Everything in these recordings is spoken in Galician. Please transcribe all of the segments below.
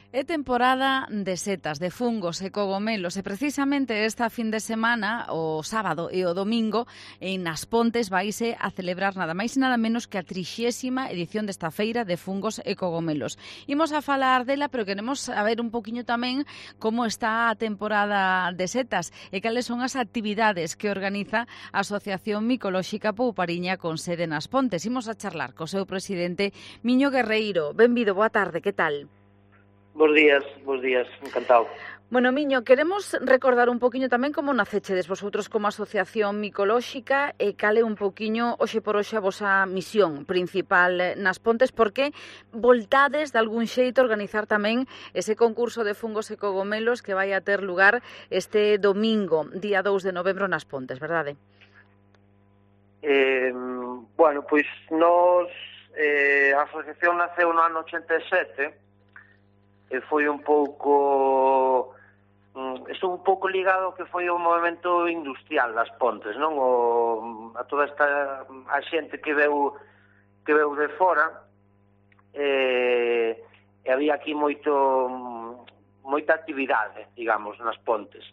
É temporada de setas, de fungos e cogomelos e precisamente esta fin de semana, o sábado e o domingo, nas Pontes vaise a celebrar nada máis e nada menos que a 30ª edición desta feira de fungos e cogomelos. Imos a falar dela, pero queremos saber un poquinho tamén como está a temporada de setas e cales son as actividades que organiza a Asociación Micolóxica Poupariña con sede nas Pontes. Imos a charlar co seu presidente Miño Guerreiro. Benvido, boa tarde, que tal? Bos días, encantado. Bueno, Miño, queremos recordar un poquinho tamén como nacechedes vosotros como asociación micolóxica e cale un poquinho hoxe por hoxe a vosa misión principal nas Pontes, porque voltades de algún xeito a organizar tamén ese concurso de fungos e cogomelos que vai a ter lugar este domingo, día 2 de novembro nas Pontes, verdade? Bueno, pois a asociación naceu no ano 87 e foi un pouco estuvo un pouco ligado ao que foi o movimento industrial das Pontes, non? A toda esta a xente que veu de fora e había aquí moita actividade, digamos, nas Pontes.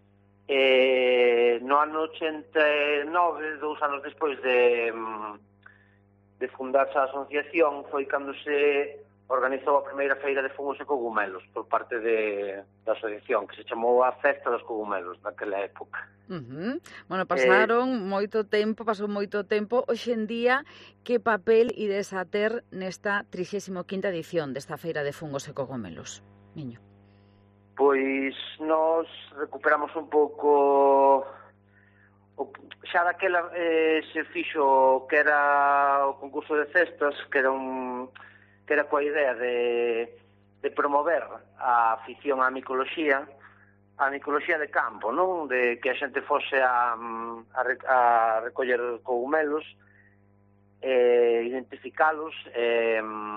No ano 89, 2 anos despois de fundarse a asociación, foi cando se organizou a primeira feira de fungos e cogumelos por parte da asociación, que se chamou a Festa dos Cogumelos naquela época. Bueno, pasou moito tempo. Hoxe en día, que papel ides a ter nesta 35ª edición desta feira de fungos e cogumelos, Miño? Pois nos recuperamos un pouco xa daquela se fixo que era o concurso de cestas, que era coa idea de promover a afición á micoloxía de campo, non? De que a xente fose a recoller cogumelos, identificalos e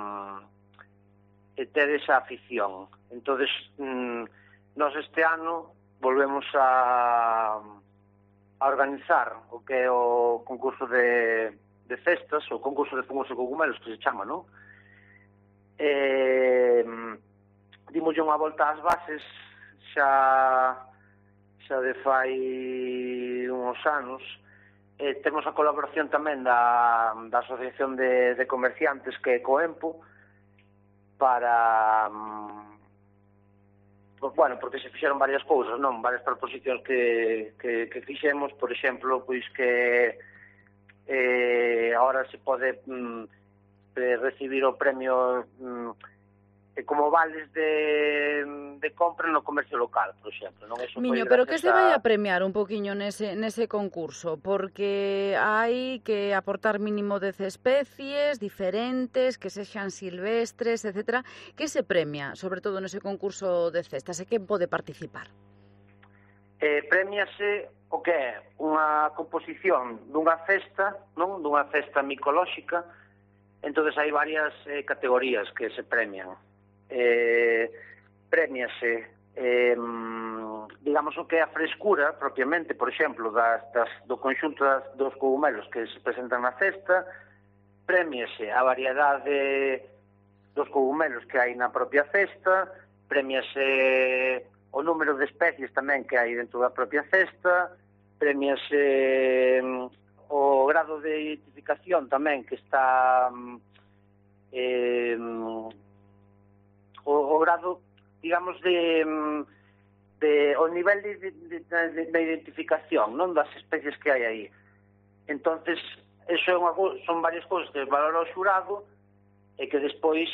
ter esa afición. Entonces, nós este ano volvemos a organizar o que é o concurso de cestas, o concurso de fungos e cogumelos, que se chama, non? Dimoslle unha volta ás bases xa de fai uns anos. Temos a colaboración tamén da Asociación de Comerciantes, que é Coempo, para porque se fixeron varias cousas, non? Varias proposicións que fixemos, por exemplo, pois que agora se pode recibir o premio como vales de compra no comercio local, por exemplo. Non? Miño, pero que se vai a premiar un poquinho nese concurso? Porque hai que aportar mínimo 10 especies diferentes, que sexan silvestres, etc. Que se premia, sobre todo nese concurso de cestas? E quen pode participar? Premiase o que é unha composición dunha cesta, non? Dunha cesta micolóxica. Entonces hai varias categorías que se premian. Premiase, digamos, o que é a frescura propiamente, por exemplo, do conxunto dos cogumelos que se presentan na cesta. Premiase a variedade dos cogumelos que hai na propia cesta. Premiase o número de especies tamén que hai dentro da propia cesta. Premiase o grado de identificación tamén que está o grado, digamos, o nivel de identificación, non, das especies que hai aí. Entonces, eso son varias cousas que valora o xurado e que despois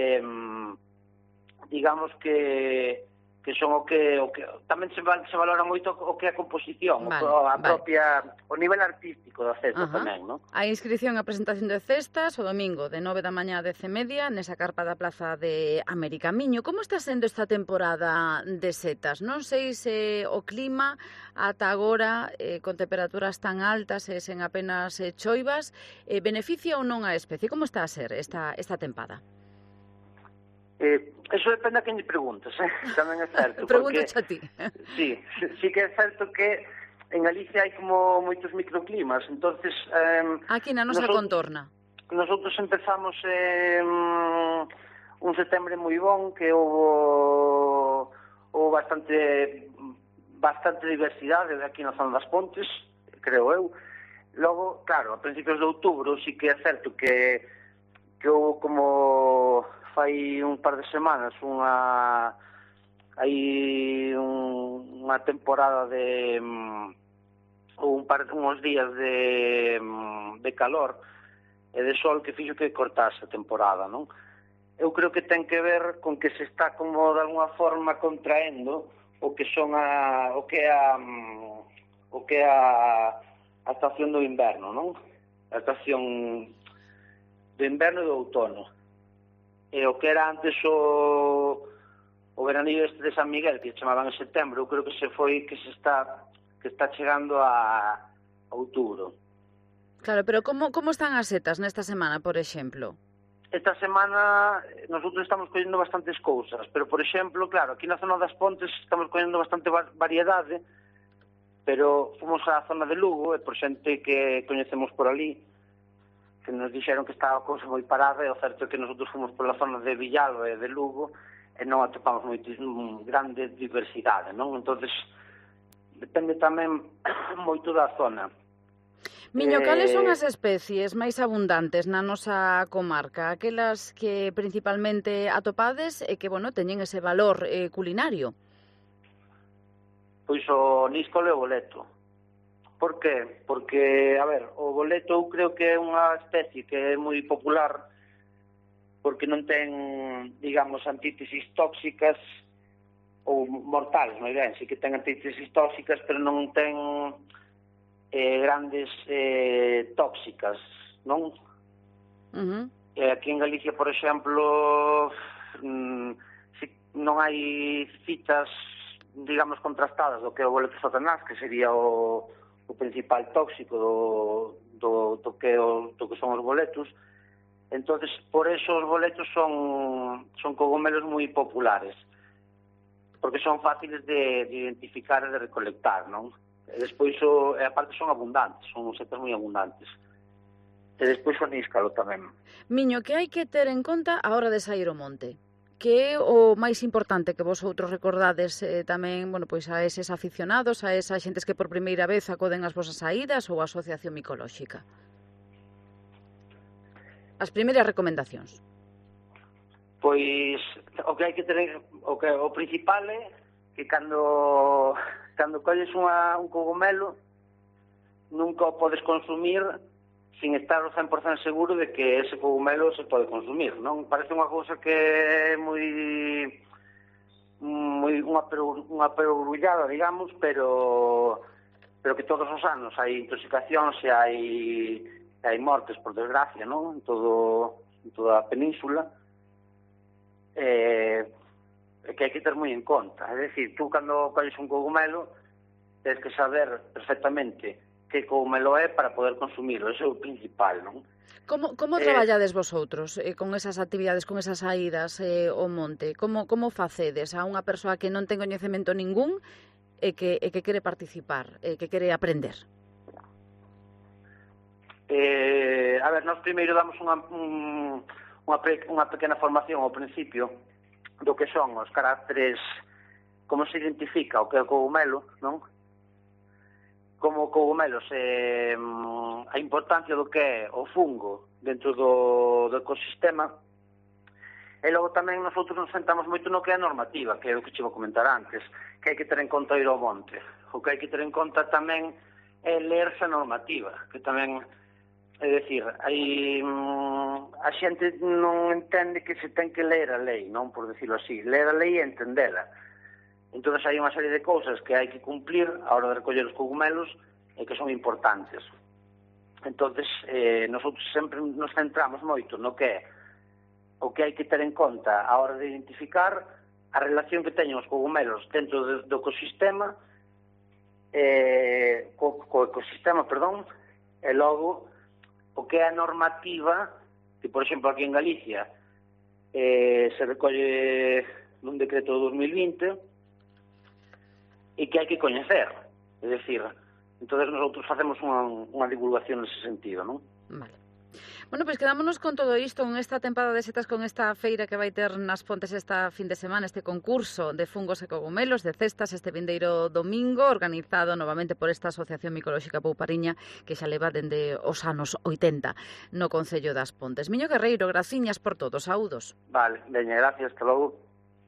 digamos que son o que tamén se valora moito o que é a composición, o nivel artístico da cesta tamén, non? A inscripción e a presentación de cestas o domingo de 9 da mañá a 10:30 nesa carpa da Plaza de América. Miño, como está sendo esta temporada de setas? Non sei se o clima ata agora con temperaturas tan altas e sen apenas choivas beneficia ou non a especie? Como está a ser esta tempada? Eso depende a quen lle preguntas, tamén é certo. Pregúntache a ti. Sí que é certo que en Galicia hai como moitos microclimas, entonces aquí na nosa contorna. Nosotros empezamos un setembro moi bon, que houve bastante diversidade aquí na zona das Pontes, creo eu. Logo, claro, a principios de outubro sí que é certo que houve como fai un par de semanas unha temporada de uns días de calor e de sol que fixo que cortase a temporada, non? Eu creo que ten que ver con que se está como de alguna forma contraendo o que é a estación do inverno, non? A estación do inverno e do outono. E o que era antes o veranillo este de San Miguel, que chamaban en setembro, eu creo que está chegando a outubro. Claro, pero como están as setas nesta semana, por exemplo? Esta semana nosotros estamos collendo bastantes cousas, pero, por exemplo, claro, aquí na zona das Pontes estamos collendo bastante variedade, pero fomos á zona de Lugo, e por xente que coñecemos por ali, que nos dixeron que estaba a cousa moi parada, e o certo é que nosotros fomos pola zona de Villalba e de Lugo, e non atopamos grande diversidade, non? Entonces, depende tamén moito da zona. Miño, cales son as especies máis abundantes na nosa comarca? Aquelas que principalmente atopades e que, bueno, teñen ese valor culinario? Pois o níscolo e o boleto. Por qué? Porque, a ver, o boleto eu creo que é unha especie que é moi popular porque non ten, digamos, antítesis tóxicas ou mortales, moi ben, si que ten antítesis tóxicas, pero non ten grandes tóxicas, non? Aquí en Galicia, por exemplo, non hai citas, digamos, contrastadas do que é o boleto satanás, que sería o principal tóxico do que son os boletos. Entonces, por eso os boletos son cogomelos moi populares, porque son fáciles de identificar e de recolectar, non? E despois, aparte, son abundantes, son setas moi abundantes. E despois o níscalo tamén. Miño, que hai que ter en conta a hora de sair ao monte? Que é o máis importante que vosotros recordades tamén, bueno, pois a eses aficionados, a esas xentes que por primeira vez acoden ás vosas saídas ou a Asociación Micolóxica? As primeiras recomendacións. Pois o que hai que ter, o principal é que cando colles un cogomelo nunca o podes consumir sin estar o 100% seguro de que ese cogomelo se pode consumir, non? Parece unha cousa que é moi unha perogrullada, digamos, pero que todos os anos hai intoxicacións e hai mortes, por desgracia, non? En toda a península. Que hai que ter moi en conta. É dicir, tú cando colles un cogomelo tens que saber perfectamente que cogomelo é para poder consumirlo. Eso é o principal, non? Como traballades vosotros con esas actividades, con esas saídas ao monte? Como facedes a unha persoa que non ten coñecemento ningún e que quere participar, que quere aprender? A ver, nós primeiro damos unha pequena formación ao principio do que son os caracteres, como se identifica o que é o cogomelo, non? Como cogomelos, a importancia do que é o fungo dentro do ecosistema, e logo tamén nosotros nos centramos moito no que é a normativa, que é o que che vou comentar antes, que hai que ter en conta ir ao monte. O que hai que ter en conta tamén é lerse a normativa, que tamén, é dicir, a xente non entende que se ten que ler a lei, non, por decirlo así, ler a lei e entendela. Entón, hai unha serie de cousas que hai que cumplir a hora de recoller os cogumelos e que son importantes. Entón, nosotros sempre nos centramos moito no que é o que hai que ter en conta a hora de identificar a relación que teñen os cogumelos dentro do ecosistema, co ecosistema, e logo o que é a normativa que, por exemplo, aquí en Galicia se recolle nun decreto de 2020 e que hai que coñecer. É dicir, entón nosotros facemos unha divulgación nese sentido, non? Vale. Bueno, pois quedámonos con todo isto, con esta tempada de setas, con esta feira que vai ter nas Pontes esta fin de semana, este concurso de fungos e cogomelos, de cestas, este vindeiro domingo, organizado novamente por esta Asociación Micolóxica Poupariña, que xa leva dende os anos 80 no Concello das Pontes. Miño Guerreiro, graciñas por todo, saúdos. Vale, veña, gracias, hasta logo.